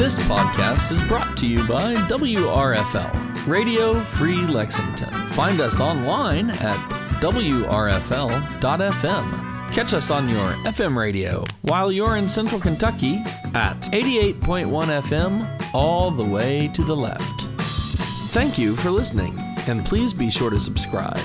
This podcast is brought to you by WRFL, Radio Free Lexington. Find us online at WRFL.FM. Catch us on your FM radio while you're in Central Kentucky at 88.1 FM, all the way to the left. Thank you for listening, and please be sure to subscribe.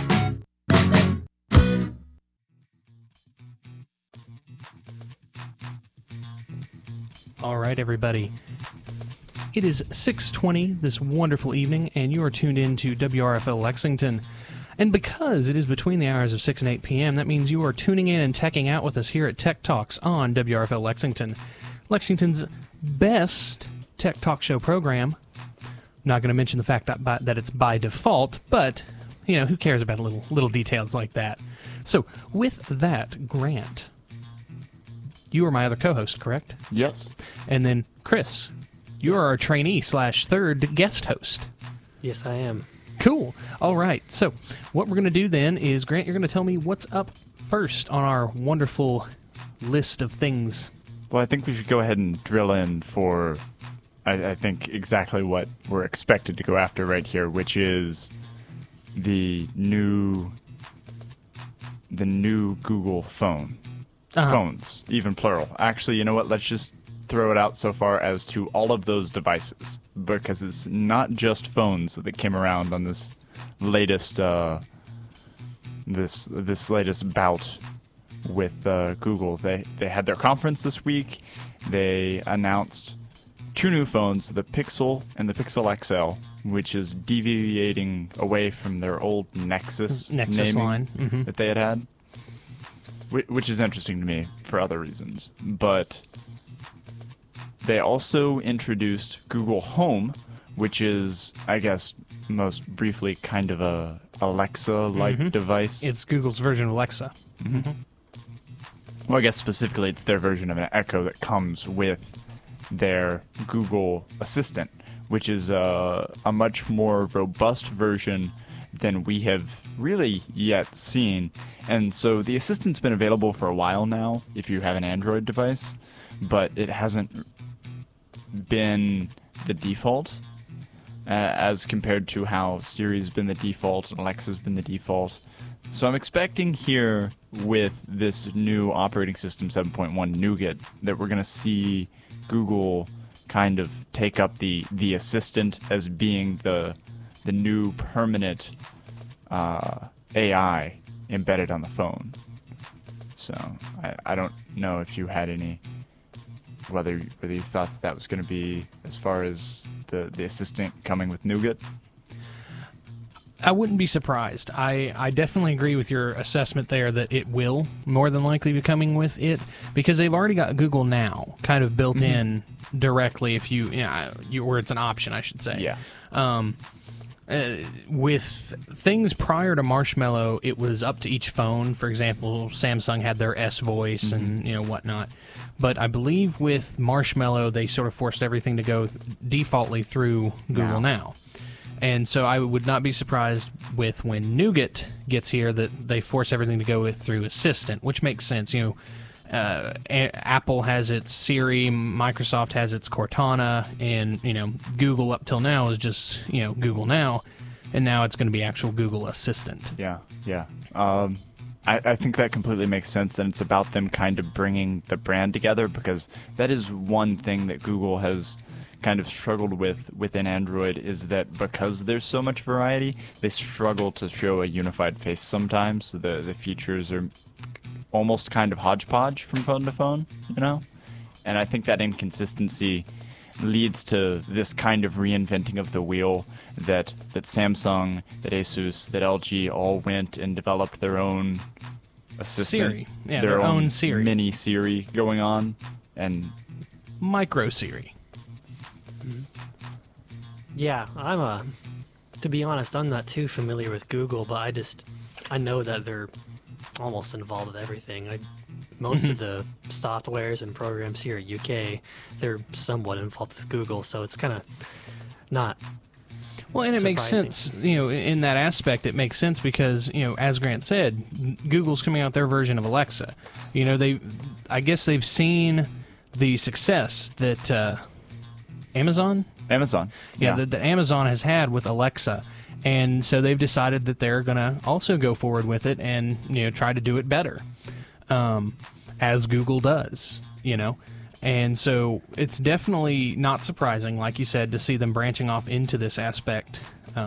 All right, everybody. It is 6:20 this wonderful evening, and you are tuned in to WRFL Lexington. And because it is between the hours of 6 and 8 p.m., that means you are tuning in and teching out with us here at Tech Talks on WRFL Lexington. Lexington's best tech talk show program. I'm not going to mention the fact that it's by default, but, you know, who cares about little details like that? So, with that, Grant, you are my other co-host, correct? Yes. And then, Chris, you are our trainee / third guest host. Yes, I am. Cool. All right. So, what we're going to do then is, Grant, you're going to tell me what's up first on our wonderful list of things. Well, I think we should go ahead and drill in for, I think, exactly what we're expected to go after right here, which is the new Google phone. Phones, even plural. Actually, you know what? Let's just throw it out so far as to all of those devices, because it's not just phones that came around on this latest this latest bout with Google. They had their conference this week. They announced two new phones, the Pixel and the Pixel XL, which is deviating away from their old Nexus naming line that they had. Which is interesting to me for other reasons. But they also introduced Google Home, which is, I guess, most briefly kind of a Alexa-like device. It's Google's version of Alexa. Well, I guess specifically it's their version of an Echo that comes with their Google Assistant, which is a much more robust version than we have really yet seen. And so the Assistant's been available for a while now if you have an Android device, but it hasn't been the default as compared to how Siri's been the default and Alexa's been the default. So I'm expecting here with this new operating system 7.1 Nougat that we're going to see Google kind of take up the Assistant as being the new permanent AI embedded on the phone. So I don't know if you had any, whether you thought that was going to be as far as the Assistant coming with Nougat. I wouldn't be surprised. I definitely agree with your assessment there that it will more than likely be coming with it, because they've already got Google Now kind of built in directly if you where it's an option, I should say. Yeah. With things prior to Marshmallow, it was up to each phone. For example, Samsung had their S Voice and whatnot. But I believe with Marshmallow, they sort of forced everything to go defaultly through Google Now. And so I would not be surprised with when Nougat gets here that they force everything to go through Assistant, which makes sense. Apple has its Siri, Microsoft has its Cortana, and Google up till now is just Google Now, and now it's going to be actual Google Assistant. Yeah. I think that completely makes sense, and it's about them kind of bringing the brand together, because that is one thing that Google has kind of struggled with within Android, is that because there's so much variety, they struggle to show a unified face sometimes. The features are almost kind of hodgepodge from phone to phone, And I think that inconsistency leads to this kind of reinventing of the wheel that Samsung, that Asus, that LG all went and developed their own assistant. Siri. Yeah, their own Siri. Mini Siri going on. And Micro Siri. Yeah, to be honest, I'm not too familiar with Google, but I know that they're almost involved with everything. Most of the softwares and programs here at UK, they're somewhat involved with Google, so it's kind of not Well, and it makes sense, in that aspect. It makes sense because, as Grant said, Google's coming out their version of Alexa. I guess they've seen the success that Amazon? Amazon. Yeah, that Amazon has had with Alexa. And so they've decided that they're going to also go forward with it and, try to do it better, as Google does, And so it's definitely not surprising, like you said, to see them branching off into this aspect.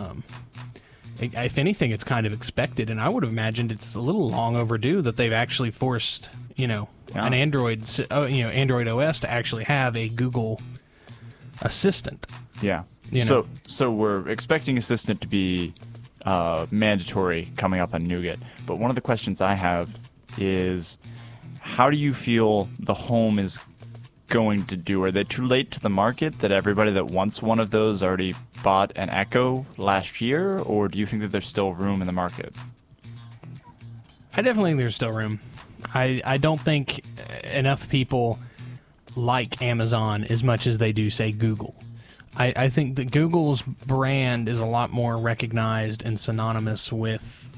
If anything, it's kind of expected, and I would have imagined it's a little long overdue that they've actually forced, an Android, Android OS to actually have a Google Assistant. Yeah. You know. So we're expecting Assistant to be mandatory coming up on Nougat. But one of the questions I have is, how do you feel the Home is going to do? Are they too late to the market that everybody that wants one of those already bought an Echo last year? Or do you think that there's still room in the market? I definitely think there's still room. I don't think enough people like Amazon as much as they do, say, Google. I think that Google's brand is a lot more recognized and synonymous with,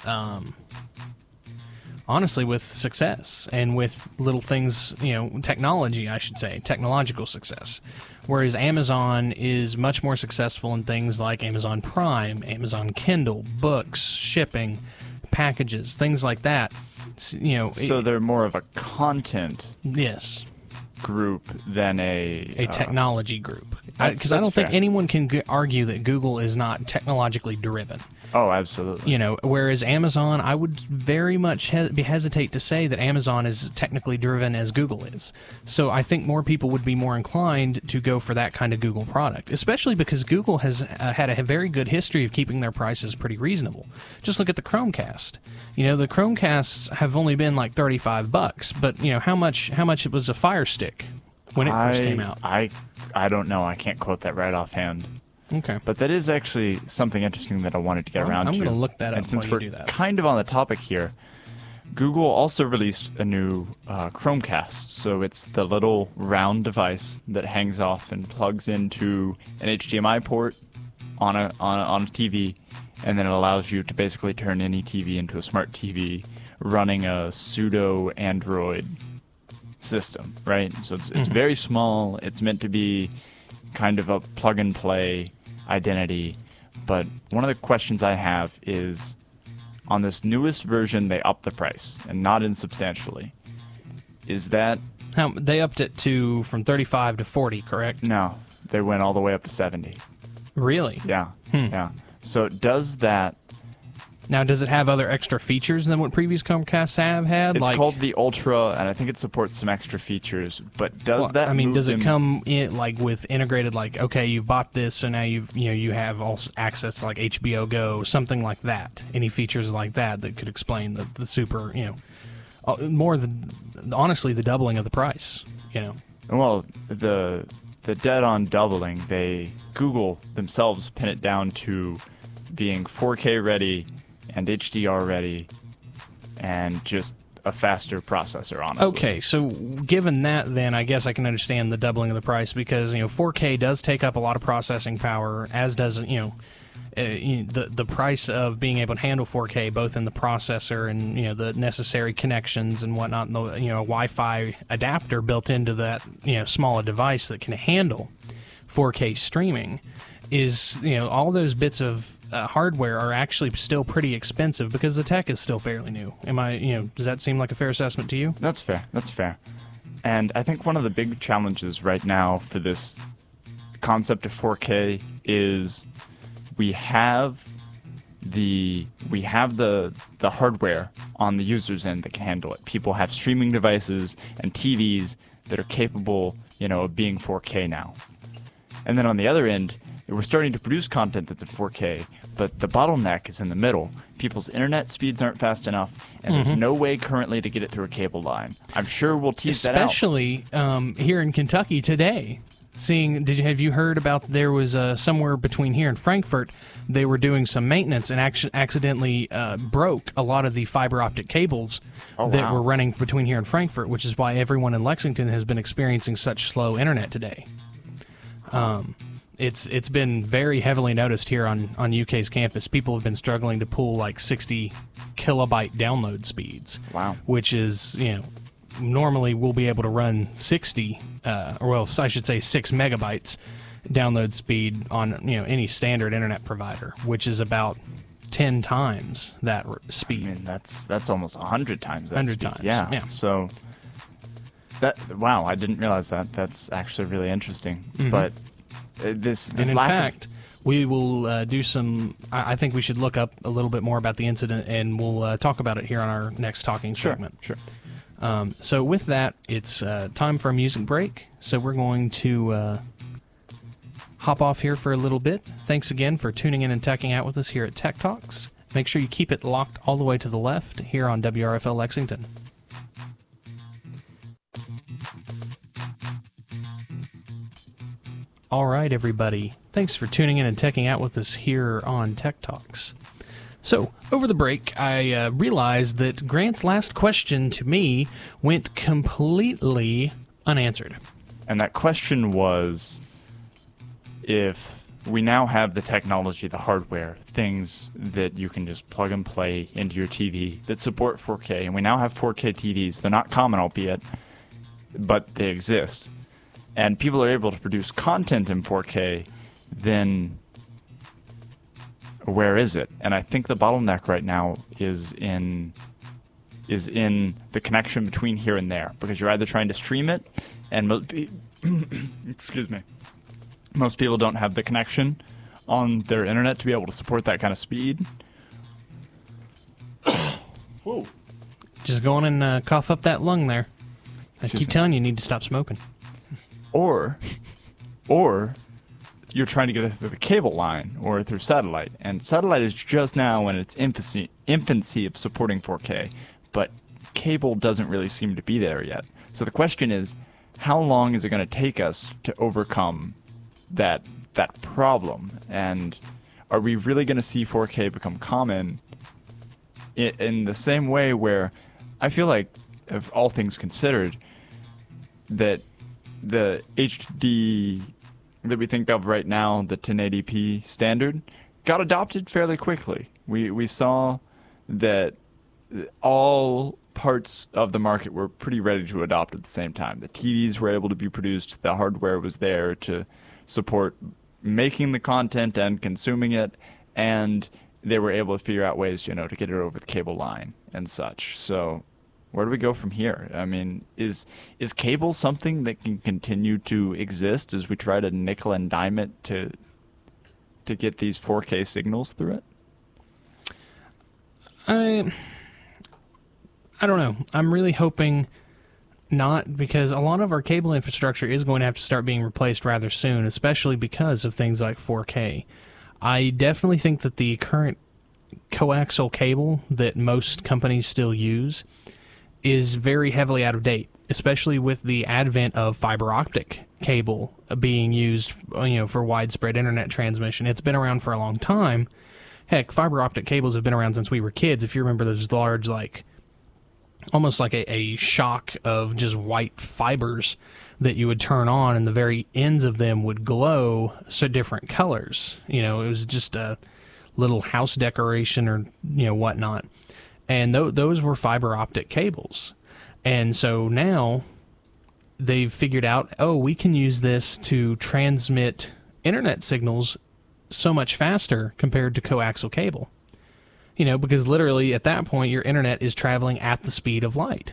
honestly, with success and with little things, technology, I should say, technological success. Whereas Amazon is much more successful in things like Amazon Prime, Amazon Kindle, books, shipping, packages, things like that. So they're more of a content yes. group than a technology group. That's Because I don't think fair. anyone can argue that Google is not technologically driven. Oh, absolutely. Whereas Amazon, I would very much hesitate to say that Amazon is technically driven as Google is. So I think more people would be more inclined to go for that kind of Google product, especially because Google has had a very good history of keeping their prices pretty reasonable. Just look at the Chromecast. The Chromecasts have only been like $35, but how much it was a Fire Stick when it first came out? I don't know. I can't quote that right offhand. Okay. But that is actually something interesting that I wanted to get around to. I'm going to look that up And since while we're you do that. kind of on the topic here, Google also released a new Chromecast. So it's the little round device that hangs off and plugs into an HDMI port on a TV, and then it allows you to basically turn any TV into a smart TV running a pseudo Android system, right? So it's very small. It's meant to be kind of a plug and play identity. But one of the questions I have is, on this newest version, they upped the price, and not insubstantially. Is that... They upped it from 35 to 40, correct? No, they went all the way up to 70. Really? Yeah, yeah. So does that... Now, does it have other extra features than what previous Chromecasts have had? It's called the Ultra, and I think it supports some extra features. But does that? Does it come in with integrated? Okay, you've bought this, so now you have also access to HBO Go, something like that. Any features like that that could explain the super, more than honestly the doubling of the price. Well, the dead-on doubling, Google themselves pin it down to being 4K ready and HDR ready, and just a faster processor, honestly. Okay, so given that, then I guess I can understand the doubling of the price, because 4K does take up a lot of processing power, as does the price of being able to handle 4K, both in the processor and the necessary connections and whatnot. And the a Wi-Fi adapter built into that smaller device that can handle 4K streaming is all those bits of hardware are actually still pretty expensive because the tech is still fairly new. Does that seem like a fair assessment to you? That's fair. And I think one of the big challenges right now for this concept of 4K is we have the hardware on the user's end that can handle it. People have streaming devices and TVs that are capable, of being 4K now. And then on the other end, we're starting to produce content that's at 4K, but the bottleneck is in the middle. People's internet speeds aren't fast enough, and there's no way currently to get it through a cable line. I'm sure we'll tease that out. Especially here in Kentucky today. Have you heard about there was somewhere between here and Frankfort, they were doing some maintenance and accidentally broke a lot of the fiber optic cables that were running between here and Frankfort, which is why everyone in Lexington has been experiencing such slow internet today. It's been very heavily noticed here on UK's campus. People have been struggling to pull 60 kilobyte download speeds. Wow. Which is, normally we'll be able to run 60, I should say 6 megabytes download speed on any standard internet provider, which is about 10 times that speed. I mean, that's almost 100 times that 100 speed. times, Yeah. yeah. So wow, I didn't realize that. That's actually really interesting. Mhm. But this And in lack fact, we will do some. I think we should look up a little bit more about the incident, and we'll talk about it here on our next talking segment. Sure. So with that, it's time for a music break. So we're going to hop off here for a little bit. Thanks again for tuning in and teching out with us here at Tech Talks. Make sure you keep it locked all the way to the left here on WRFL Lexington. All right, everybody. Thanks for tuning in and teching out with us here on Tech Talks. So, over the break, I realized that Grant's last question to me went completely unanswered. And that question was, if we now have the technology, the hardware, things that you can just plug and play into your TV that support 4K, and we now have 4K TVs. They're not common, albeit, but they exist. And people are able to produce content in 4K, then where is it? And I think the bottleneck right now is in the connection between here and there, because you're either trying to stream it, and excuse me, most people don't have the connection on their internet to be able to support that kind of speed. Whoa. Just go on and cough up that lung there. I keep telling you need to stop smoking. Or you're trying to get it through the cable line or through satellite. And satellite is just now in its infancy of supporting 4K, but cable doesn't really seem to be there yet. So the question is, how long is it going to take us to overcome that problem? And are we really going to see 4K become common in the same way where I feel like, if all things considered, that the HD that we think of right now, the 1080p standard, got adopted fairly quickly. We saw that all parts of the market were pretty ready to adopt at the same time. The TVs were able to be produced, the hardware was there to support making the content and consuming it, and they were able to figure out ways, to get it over the cable line and such. So where do we go from here? I mean, is cable something that can continue to exist as we try to nickel and dime it to get these 4K signals through it? I don't know. I'm really hoping not, because a lot of our cable infrastructure is going to have to start being replaced rather soon, especially because of things like 4K. I definitely think that the current coaxial cable that most companies still use is very heavily out of date, especially with the advent of fiber optic cable being used, for widespread internet transmission. It's been around for a long time. Heck, fiber optic cables have been around since we were kids. If you remember those large, almost like a shock of just white fibers that you would turn on, and the very ends of them would glow so different colors. It was just a little house decoration or whatnot. And those were fiber optic cables. And so now they've figured out, we can use this to transmit internet signals so much faster compared to coaxial cable. Because literally at that point your internet is traveling at the speed of light.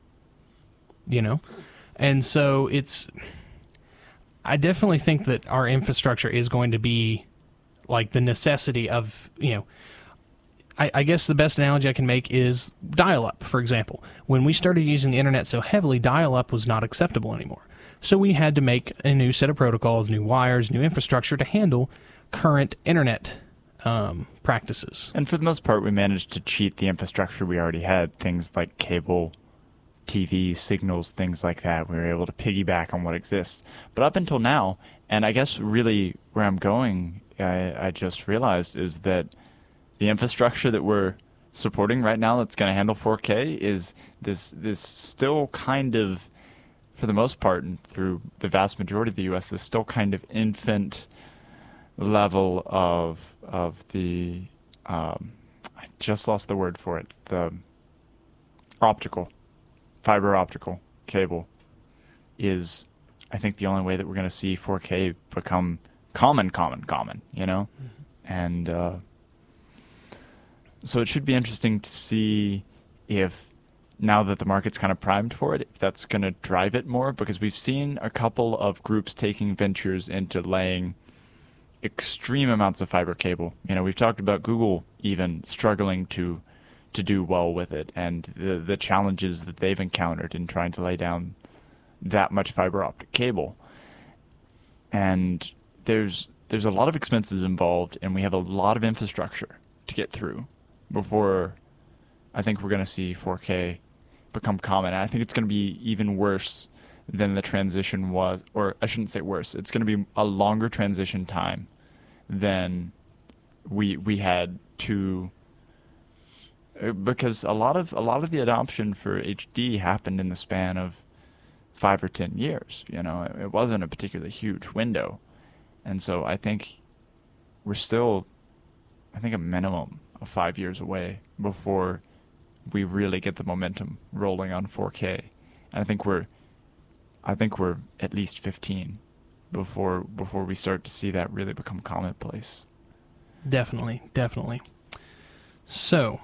And so I definitely think that our infrastructure is going to be like the necessity of, I guess the best analogy I can make is dial-up, for example. When we started using the internet so heavily, dial-up was not acceptable anymore. So we had to make a new set of protocols, new wires, new infrastructure to handle current internet practices. And for the most part, we managed to cheat the infrastructure we already had. Things like cable, TV, signals, things like that. We were able to piggyback on what exists. But up until now, and I guess really where I'm going, I just realized, is that the infrastructure that we're supporting right now that's going to handle 4K is this still kind of, for the most part and through the vast majority of the U.S., is still kind of infant level of the, I just lost the word for it, the fiber optical cable is I think the only way that we're going to see 4K become common, you know? And so it should be interesting to see if, now that the market's kind of primed for it, if that's going to drive it more, because we've seen a couple of groups taking ventures into laying extreme amounts of fiber cable. You know, we've talked about Google even struggling to do well with it, and the challenges that they've encountered in trying to lay down that much fiber optic cable. And there's a lot of expenses involved, and we have a lot of infrastructure to get through before I think we're going to see 4K become common. And I think it's going to be even worse than the transition was, or I shouldn't say worse. It's going to be a longer transition time than we had to, because a lot of the adoption for HD happened in the span of 5 or 10 years. You know, it wasn't a particularly huge window. And so I think we're still, I think, a minimum of 5 years away before we really get the momentum rolling on 4K. And I think we're at least 15 before we start to see that really become commonplace. Definitely. So,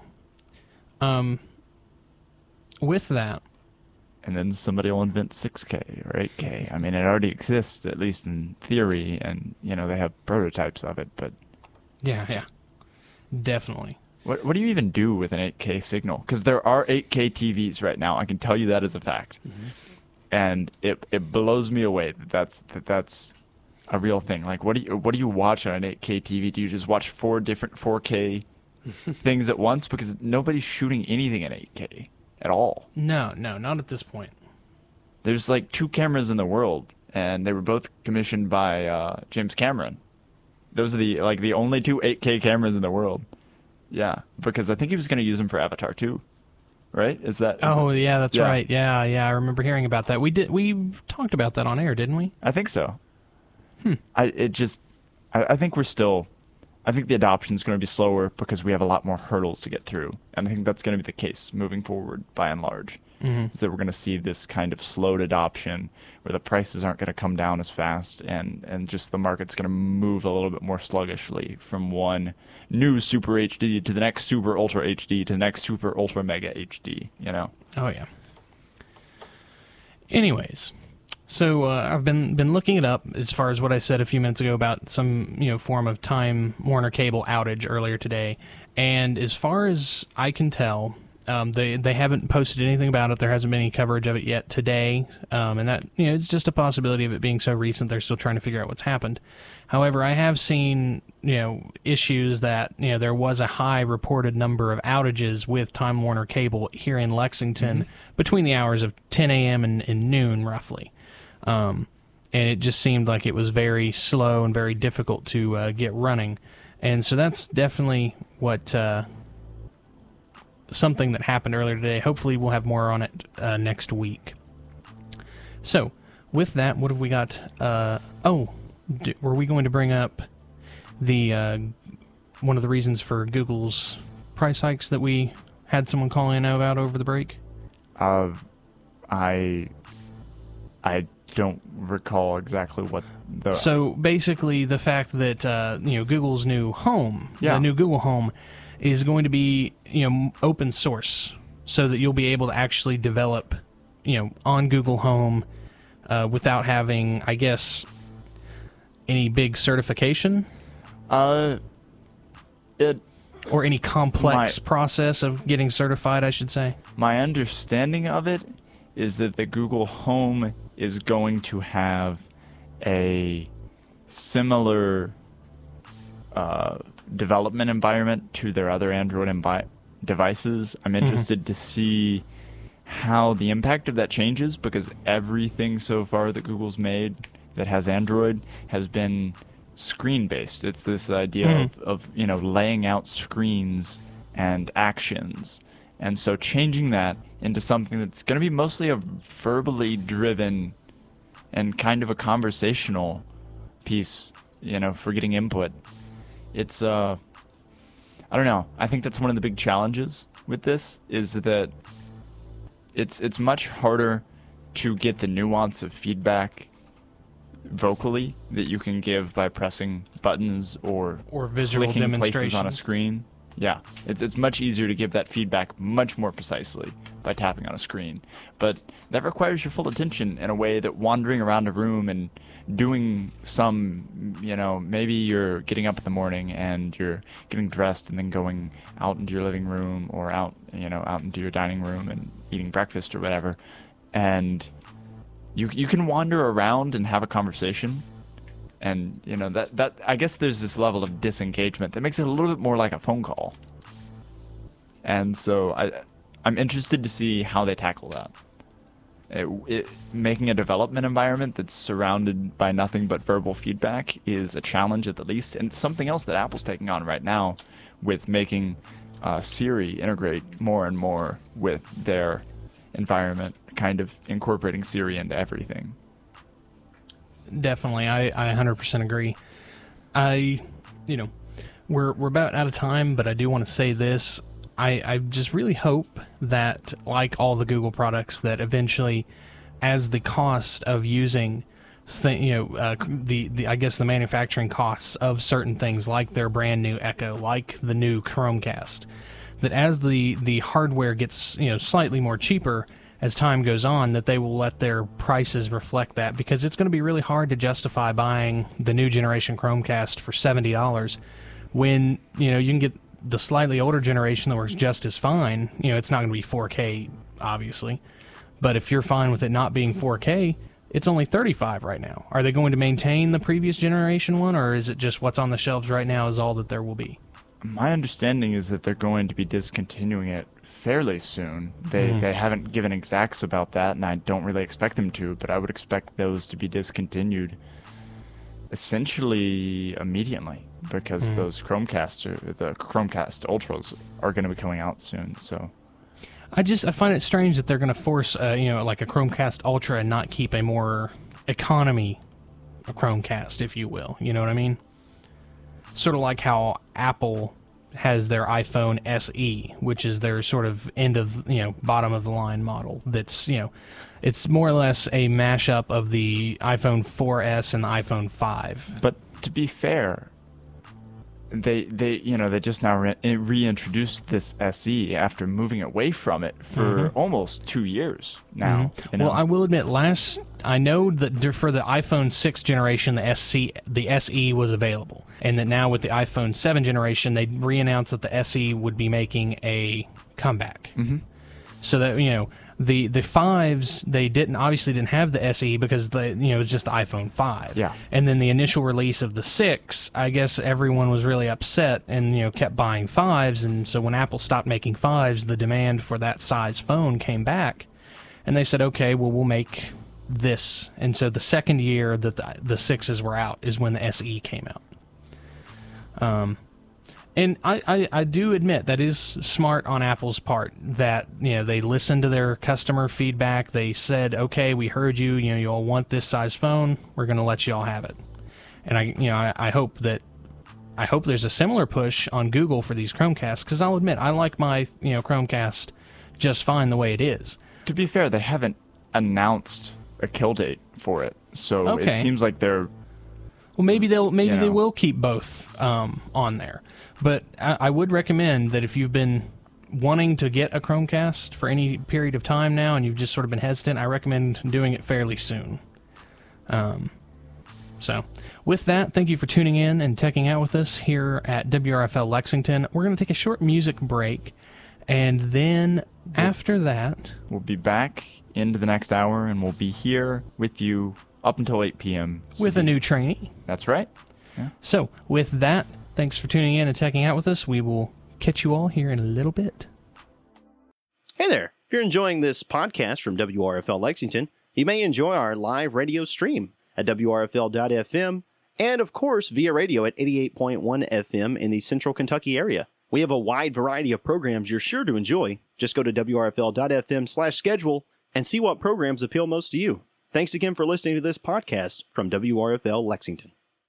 with that, and then somebody will invent 6K or 8K. I mean, it already exists, at least in theory, and you know they have prototypes of it. But yeah, definitely. What do you even do with an 8K signal? Because there are 8K TVs right now. I can tell you that as a fact, and it blows me away that that's a real thing. Like, what do you watch on an 8K TV? Do you just watch 4 different 4K things at once? Because nobody's shooting anything in 8K at all. No, not at this point. There's like 2 cameras in the world, and they were both commissioned by James Cameron. Those are the only 2 8K cameras in the world. Yeah, because I think he was going to use them for Avatar 2, right? Is that? Yeah, that's right. Yeah, I remember hearing about that. We talked about that on air, didn't we? I think so. I think we're still. I think the adoption is going to be slower because we have a lot more hurdles to get through, and I think that's going to be the case moving forward by and large. Is that we're going to see this kind of slowed adoption where the prices aren't going to come down as fast, and just the market's going to move a little bit more sluggishly from one new Super HD to the next Super Ultra HD to the next Super Ultra Mega HD, you know? Oh, yeah. Anyways, so I've been looking it up as far as what I said a few minutes ago about some form of Time Warner Cable outage earlier today, and as far as I can tell, they haven't posted anything about it. There hasn't been any coverage of it yet today, and that it's just a possibility of it being so recent. They're still trying to figure out what's happened. However, I have seen issues that there was a high reported number of outages with Time Warner Cable here in Lexington between the hours of 10 a.m. and noon, roughly. And it just seemed like it was very slow and very difficult to get running, and so that's definitely what. Something that happened earlier today. Hopefully we'll have more on it next week. So, with that, what have we got? Were we going to bring up the one of the reasons for Google's price hikes that we had someone call in about over the break? I don't recall exactly what the... So, basically, the fact that Google's new Home, the new Google Home, is going to be open source, so that you'll be able to actually develop on Google Home without having, I guess, any big certification, or any complex process of getting certified, I should say. My understanding of it is that the Google Home is going to have a similar development environment to their other Android devices. I'm interested to see how the impact of that changes, because everything so far that Google's made that has Android has been screen-based. It's this idea of laying out screens and actions. And so changing that into something that's going to be mostly a verbally driven and kind of a conversational piece, for getting input. It's, I don't know. I think that's one of the big challenges with this, is that it's much harder to get the nuance of feedback vocally that you can give by pressing buttons or visual clicking places on a demonstrations. screen. Yeah, it's much easier to give that feedback much more precisely by tapping on a screen. But that requires your full attention in a way that wandering around a room and doing some, maybe you're getting up in the morning and you're getting dressed and then going out into your living room or out into your dining room and eating breakfast or whatever. And you can wander around and have a conversation. And, that I guess there's this level of disengagement that makes it a little bit more like a phone call. And so I'm interested to see how they tackle that. Making a development environment that's surrounded by nothing but verbal feedback is a challenge at the least. And it's something else that Apple's taking on right now with making Siri integrate more and more with their environment, kind of incorporating Siri into everything. Definitely, I 100% agree. We're about out of time, but I do want to say this. I just really hope that, like all the Google products, that eventually, as the cost of using, I guess the manufacturing costs of certain things, like their brand new Echo, like the new Chromecast, that as the hardware gets slightly more cheaper as time goes on, that they will let their prices reflect that, because it's going to be really hard to justify buying the new generation Chromecast for $70 when you can get the slightly older generation that works just as fine. It's not going to be 4K, obviously, but if you're fine with it not being 4K, it's only $35 right now. Are they going to maintain the previous generation one, or is it just what's on the shelves right now is all that there will be? My understanding is that they're going to be discontinuing it fairly soon. They haven't given exacts about that, and I don't really expect them to, but I would expect those to be discontinued essentially immediately, because those Chromecasts, the Chromecast Ultras, are going to be coming out soon. So I find it strange that they're going to force like a Chromecast Ultra and not keep a more economy Chromecast, if you will. You know what I mean? Sort of like how Apple has their iPhone SE, which is their sort of bottom of the line model. That's it's more or less a mashup of the iPhone 4S and the iPhone 5. But to be fair, they just now reintroduced this SE after moving away from it for almost 2 years now. Well, I will admit, I know that for the iPhone 6 generation, the SE was available, and that now with the iPhone 7 generation, they re-announced that the SE would be making a comeback. So that the 5s, they obviously didn't have the SE because it was just the iPhone 5. Yeah. And then the initial release of the 6, I guess everyone was really upset and kept buying 5s, and so when Apple stopped making 5s, the demand for that size phone came back, and they said, okay, well, we'll make this. And so the second year that the 6s were out is when the SE came out. And I do admit that is smart on Apple's part, that they listened to their customer feedback. They said, okay, we heard you. You all want this size phone. We're going to let you all have it. And I hope there's a similar push on Google for these Chromecasts, because I'll admit I like my Chromecast just fine the way it is. To be fair, they haven't announced a kill date for it, so Okay. it seems like they're. Well, maybe they will keep both on there. But I would recommend that if you've been wanting to get a Chromecast for any period of time now and you've just sort of been hesitant, I recommend doing it fairly soon. So with that, thank you for tuning in and teching out with us here at WRFL Lexington. We're going to take a short music break, and then after that, We'll be back into the next hour, and we'll be here with you up until 8 p.m. with a new trainee. That's right. So with that, thanks for tuning in and checking out with us. We will catch you all here in a little bit. Hey there. If you're enjoying this podcast from WRFL Lexington, you may enjoy our live radio stream at WRFL.FM and, of course, via radio at 88.1 FM in the Central Kentucky area. We have a wide variety of programs you're sure to enjoy. Just go to WRFL.FM/schedule and see what programs appeal most to you. Thanks again for listening to this podcast from WRFL Lexington.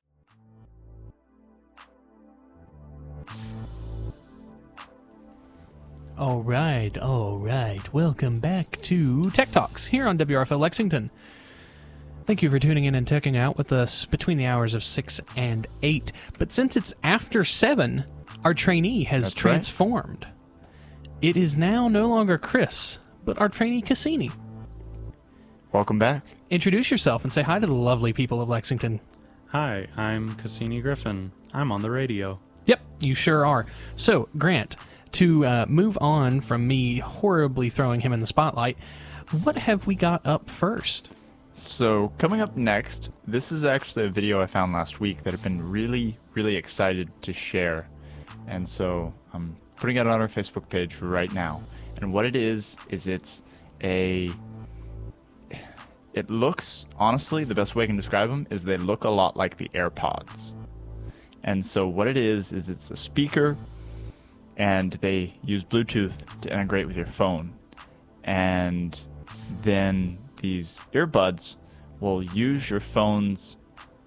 All right. Welcome back to Tech Talks here on WRFL Lexington. Thank you for tuning in and checking out with us between the hours of 6 and 8. But since it's after 7, our trainee has That's right. transformed. It is now no longer Chris, but our trainee Cassini. Welcome back. Introduce yourself and say hi to the lovely people of Lexington. Hi, I'm Cassini Griffin. I'm on the radio. Yep, you sure are. So, Grant, to move on from me horribly throwing him in the spotlight, what have we got up first? So, coming up next, this is actually a video I found last week that I've been really, really excited to share. And so, I'm putting it on our Facebook page right now. And what it is it's it looks, honestly, the best way I can describe them is they look a lot like the AirPods. And so what it is it's a speaker, and they use Bluetooth to integrate with your phone. And then these earbuds will use your phone's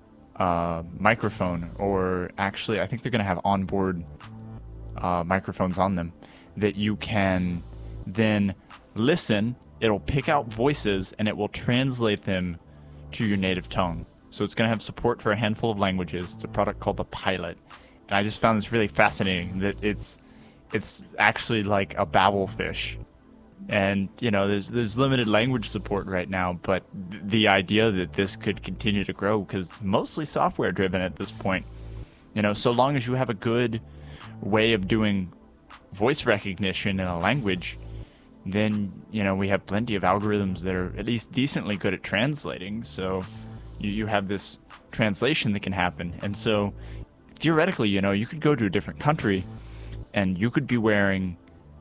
microphone, or actually I think they're going to have onboard microphones on them that you can then listen. It'll pick out voices and it will translate them to your native tongue. So it's going to have support for a handful of languages. It's a product called the Pilot. And I just found this really fascinating that it's actually like a Babelfish. And, you know, there's limited language support right now, but the idea that this could continue to grow, because it's mostly software driven at this point, you know, so long as you have a good way of doing voice recognition in a language, then, you know, we have plenty of algorithms that are at least decently good at translating. So you have this translation that can happen. And so theoretically, you know, you could go to a different country and you could be wearing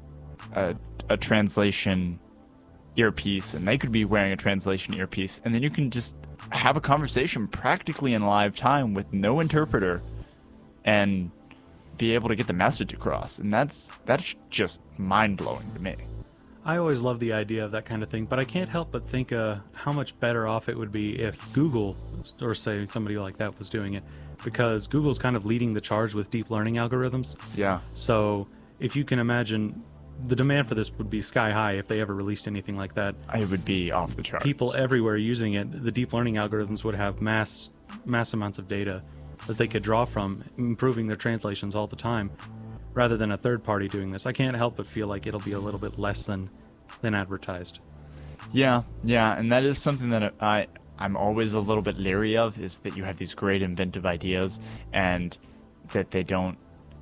a translation earpiece, and they could be wearing a translation earpiece, and then you can just have a conversation practically in live time with no interpreter and be able to get the message across. And that's just mind-blowing to me. I always love the idea of that kind of thing, but I can't help but think how much better off it would be if Google, or say somebody like that, was doing it, because Google's kind of leading the charge with deep learning algorithms. Yeah. So if you can imagine, the demand for this would be sky high if they ever released anything like that. It would be off the charts. People everywhere using it, the deep learning algorithms would have mass amounts of data that they could draw from, improving their translations all the time, rather than a third party doing this. I can't help but feel like it'll be a little bit less than advertised. Yeah, and that is something that I'm always a little bit leery of, is that you have these great inventive ideas and that they don't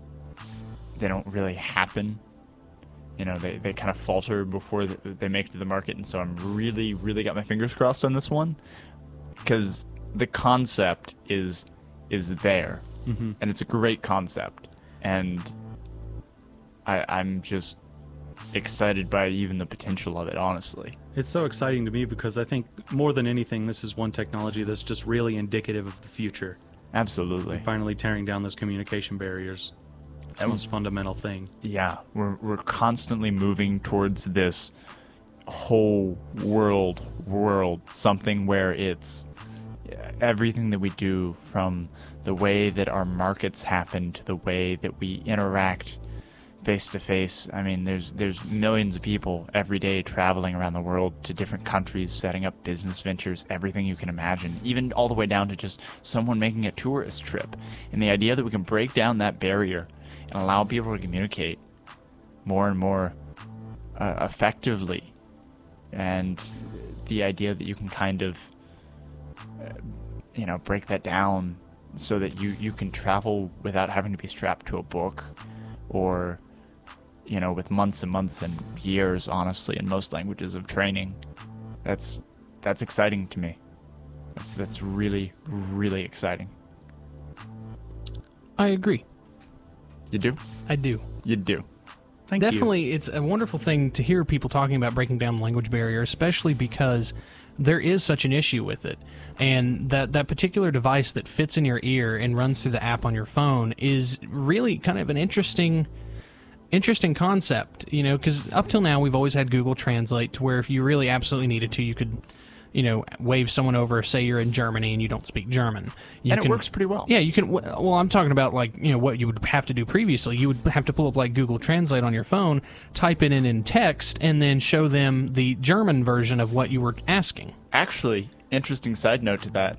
really happen. You know, they kind of falter before they make it to the market. And so I'm really, really got my fingers crossed on this one, because the concept is there, and it's a great concept. And I'm just excited by even the potential of it, honestly. It's so exciting to me because I think more than anything, this is one technology that's just really indicative of the future. Absolutely. Finally tearing down those communication barriers. It's the most fundamental thing. Yeah, we're constantly moving towards this whole world, something where it's everything that we do, from the way that our markets happen to the way that we interact face to face. I mean, there's millions of people every day traveling around the world to different countries, setting up business ventures, everything you can imagine, even all the way down to just someone making a tourist trip. And the idea that we can break down that barrier and allow people to communicate more and more effectively, and the idea that you can kind of break that down so that you can travel without having to be strapped to a book, or with months and months and years, honestly, in most languages of training. That's exciting to me. That's really, really exciting. I agree. You do? I do. You do. Thank you. Definitely, it's a wonderful thing to hear people talking about breaking down the language barrier, especially because there is such an issue with it. And that particular device that fits in your ear and runs through the app on your phone is really kind of an interesting concept, because up till now we've always had Google Translate, to where if you really absolutely needed to, you could wave someone over, say you're in Germany and you don't speak German. It works pretty well. Yeah, you can. Well, I'm talking about what you would have to do previously. You would have to pull up Google Translate on your phone, type it in text, and then show them the German version of what you were asking. Actually, interesting side note to that,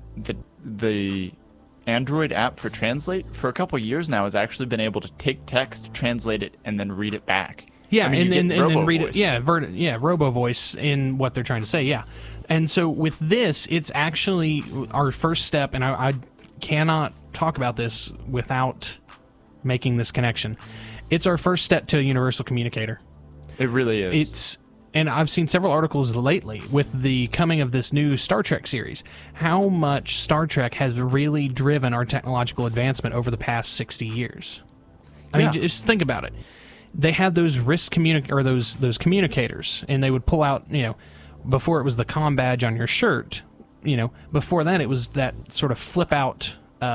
the Android app for Translate for a couple years now has actually been able to take text, translate it, and then read it back. Yeah, I mean, and then read RoboVoice. it. Yeah, robo voice in what they're trying to say. Yeah, and so with this, it's actually our first step, and I cannot talk about this without making this connection. It's our first step to a universal communicator. It really is. And I've seen several articles lately with the coming of this new Star Trek series, how much Star Trek has really driven our technological advancement over the past 60 years. I mean, just think about it. They had those wrist those communicators, and they would pull out, before it was the comm badge on your shirt, before that it was that sort of flip out,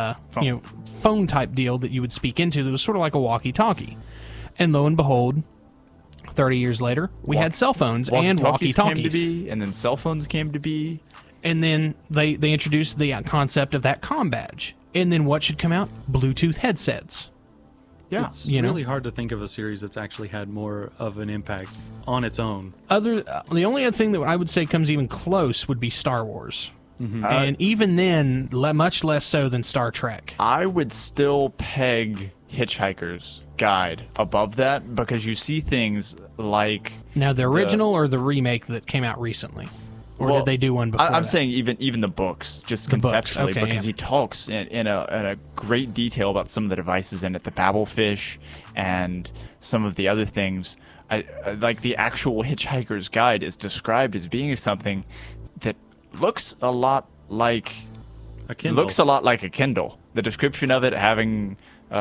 phone type deal that you would speak into that was sort of like a walkie-talkie. And lo and behold, 30 years later, we had cell phones and walkie-talkies. Came to be, and then cell phones came to be. And then they introduced the concept of that comm badge. And then what should come out? Bluetooth headsets. Yeah. It's really hard to think of a series that's actually had more of an impact on its own. The only other thing that I would say comes even close would be Star Wars. Mm-hmm. And even then, much less so than Star Trek. I would still peg Hitchhiker's Guide above that because you see things like... Now, the original or the remake that came out recently? Or did they do one before I'm that? saying even the books, just The books, conceptually, okay, because he talks in a great detail about some of the devices in it, the Babelfish and some of the other things. Like the actual Hitchhiker's Guide is described as being something that looks a lot like A Kindle. Looks a lot like a Kindle. The description of it having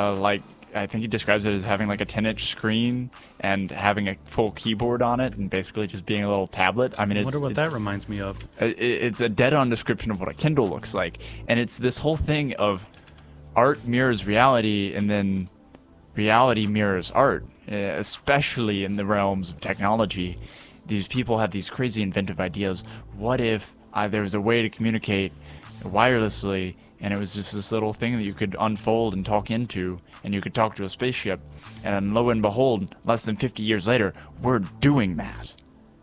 I think he describes it as having like a 10-inch screen and having a full keyboard on it and basically just being a little tablet. I mean, I wonder what that reminds me of. It's a dead-on description of what a Kindle looks like. And it's this whole thing of art mirrors reality and then reality mirrors art, especially in the realms of technology. These people have these crazy inventive ideas. What if there was a way to communicate wirelessly and it was just this little thing that you could unfold and talk into, and you could talk to a spaceship, and then lo and behold, less than 50 years later, we're doing that.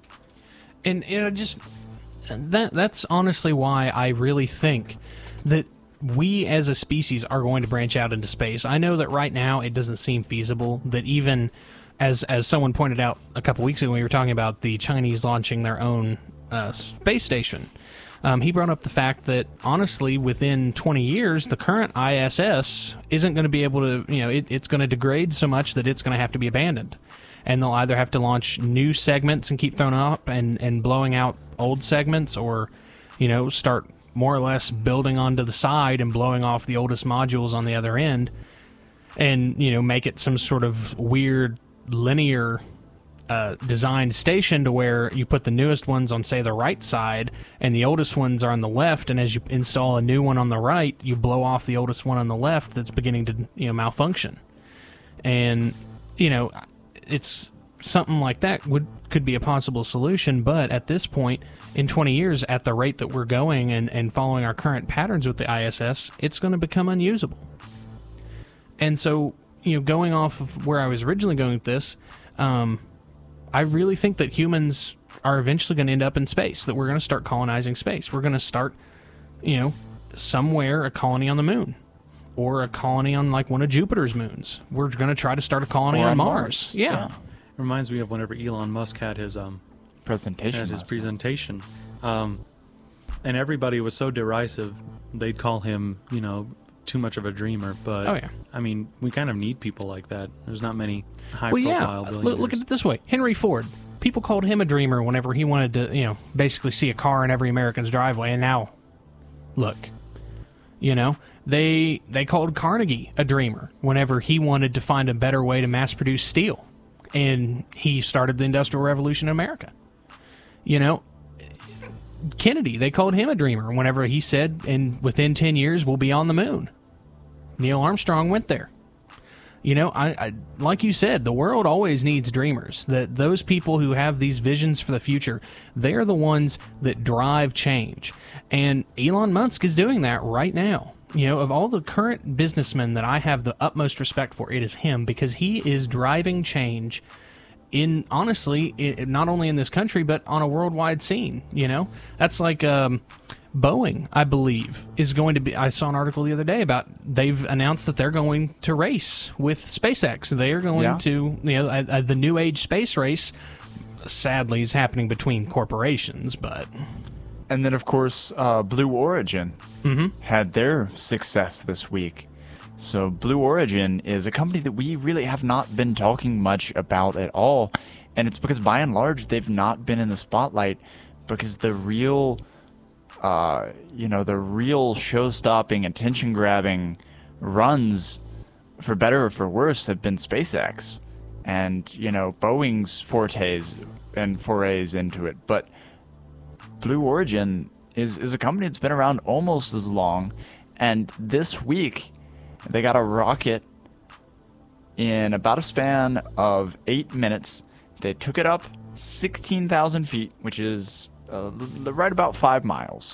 And that's honestly why I really think that we as a species are going to branch out into space. I know that right now it doesn't seem feasible, that even as someone pointed out a couple weeks ago when we were talking about the Chinese launching their own space station, he brought up the fact that, honestly, within 20 years, the current ISS isn't going to be able to, it's going to degrade so much that it's going to have to be abandoned. And they'll either have to launch new segments and keep throwing up and blowing out old segments, or, start more or less building onto the side and blowing off the oldest modules on the other end and, make it some sort of weird linear designed station to where you put the newest ones on, say, the right side and the oldest ones are on the left, and as you install a new one on the right, you blow off the oldest one on the left that's beginning to malfunction. And it's something like that could be a possible solution, but at this point in 20 years, at the rate that we're going and following our current patterns with the ISS, it's going to become unusable. And so, going off of where I was originally going with this, I really think that humans are eventually going to end up in space, that we're going to start colonizing space. We're going to start, somewhere a colony on the moon or a colony on like one of Jupiter's moons. We're going to try to start a colony on Mars. Yeah. It reminds me of whenever Elon Musk had his presentation. And everybody was so derisive. They'd call him, too much of a dreamer, but I mean, we kind of need people like that. There's not many high-profile billionaires. Look at it this way: Henry Ford. People called him a dreamer whenever he wanted to, basically see a car in every American's driveway. And now, look, they called Carnegie a dreamer whenever he wanted to find a better way to mass-produce steel, and he started the Industrial Revolution in America. Kennedy, they called him a dreamer whenever he said, and within 10 years, we'll be on the moon. Neil Armstrong went there. I like you said, the world always needs dreamers. That those people who have these visions for the future, they're the ones that drive change. And Elon Musk is doing that right now. Of all the current businessmen that I have the utmost respect for, it is him, because he is driving change in, honestly, not only in this country, but on a worldwide scene. That's like Boeing, I believe, is going to be. I saw an article the other day about they've announced that they're going to race with SpaceX. They are going to, the New Age space race. Sadly, is happening between corporations, but. And then, of course, Blue Origin had their success this week. So Blue Origin is a company that we really have not been talking much about at all. And it's because, by and large, they've not been in the spotlight because the real, show-stopping, attention-grabbing runs, for better or for worse, have been SpaceX. And, Boeing's fortes and forays into it. But Blue Origin is a company that's been around almost as long, and this week they got a rocket in about a span of 8 minutes. They took it up 16,000 feet, which is right about 5 miles.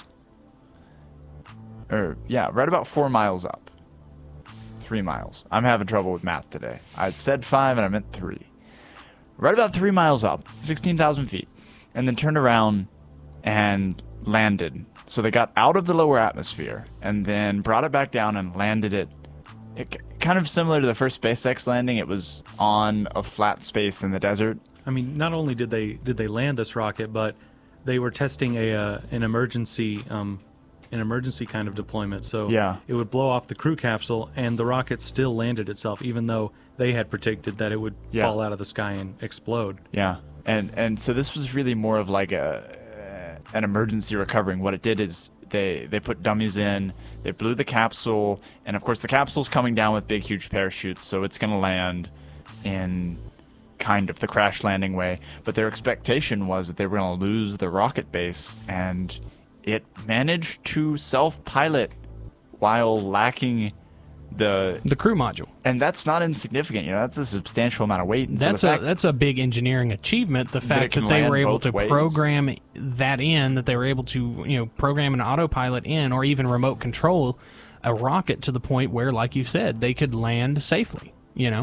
Right about 4 miles up. 3 miles. I'm having trouble with math today. I said 5 and I meant 3. Right about 3 miles up, 16,000 feet, and then turned around and landed. So they got out of the lower atmosphere and then brought it back down and landed it. Kind of similar to the first SpaceX landing. It was on a flat space in the desert. I mean, not only did they land this rocket, but they were testing an emergency kind of deployment. So it would blow off the crew capsule, and the rocket still landed itself, even though they had predicted that it would fall out of the sky and explode. Yeah, and so this was really more of like an emergency recovering. What it did is they put dummies in, they blew the capsule, and of course the capsule's coming down with big, huge parachutes, so it's going to land in kind of the crash landing way. But their expectation was that they were going to lose the rocket base, and it managed to self-pilot while lacking the crew module. And that's not insignificant. That's a substantial amount of weight. And that's a big engineering achievement. The fact that they were able to program that in, that they were able to program an autopilot in, or even remote control a rocket to the point where, like you said, they could land safely. Yeah.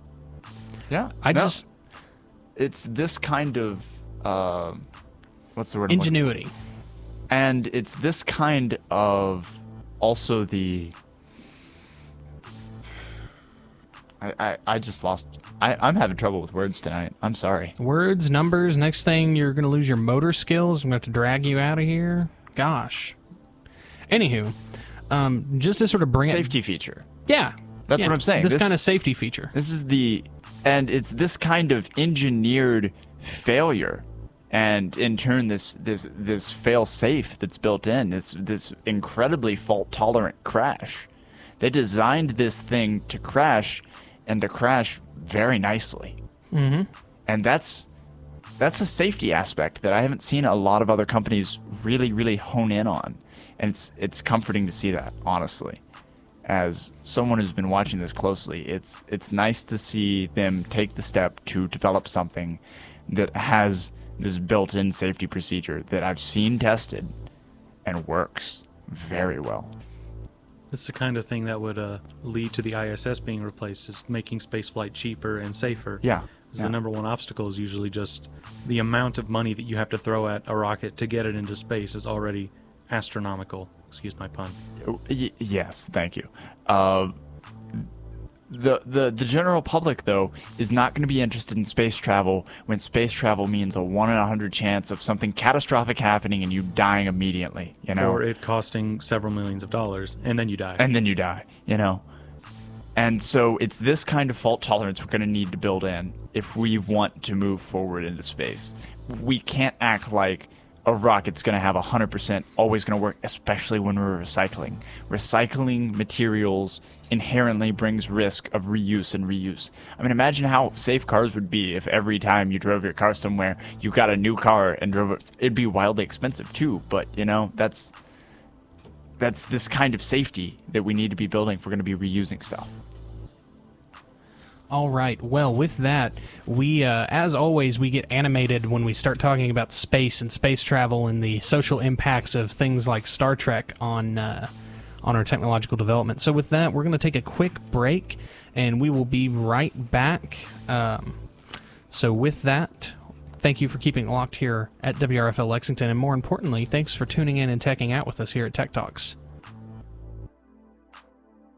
It's this kind of what's the word? Ingenuity. And it's this kind of also the. I just lost. I'm having trouble with words tonight. I'm sorry. Words, numbers. Next thing, you're going to lose your motor skills. I'm going to have to drag you out of here. Gosh. Anywho, just to sort of bring safety feature. Yeah. That's what I'm saying. This kind of safety feature. And it's this kind of engineered failure, and in turn, this fail safe that's built in. This incredibly fault tolerant crash. They designed this thing to crash, and to crash very nicely. Mm-hmm. And that's a safety aspect that I haven't seen a lot of other companies really, really hone in on. And it's comforting to see that, honestly. As someone who's been watching this closely, it's nice to see them take the step to develop something that has this built-in safety procedure that I've seen tested and works very well. It's the kind of thing that would lead to the ISS being replaced, is making spaceflight cheaper and safer. Yeah. The number one obstacle is usually just the amount of money that you have to throw at a rocket to get it into space is already astronomical. Excuse my pun. Yes, thank you. The general public, though, is not going to be interested in space travel when space travel means a 1 in 100 chance of something catastrophic happening and you dying immediately, Or it costing several millions of dollars, and then you die. And so it's this kind of fault tolerance we're going to need to build in if we want to move forward into space. We can't act like a rocket's going to have 100% always going to work, especially when we're recycling. Recycling materials inherently brings risk of reuse and reuse. I mean, imagine how safe cars would be if every time you drove your car somewhere, you got a new car and drove it. It'd be wildly expensive too, but that's this kind of safety that we need to be building if we're going to be reusing stuff. All right. Well, with that, we, as always, we get animated when we start talking about space and space travel and the social impacts of things like Star Trek on our technological development. So with that, we're going to take a quick break, and we will be right back. So with that, Thank you for keeping it locked here at WRFL Lexington, and more importantly, thanks for tuning in and teching out with us here at Tech Talks.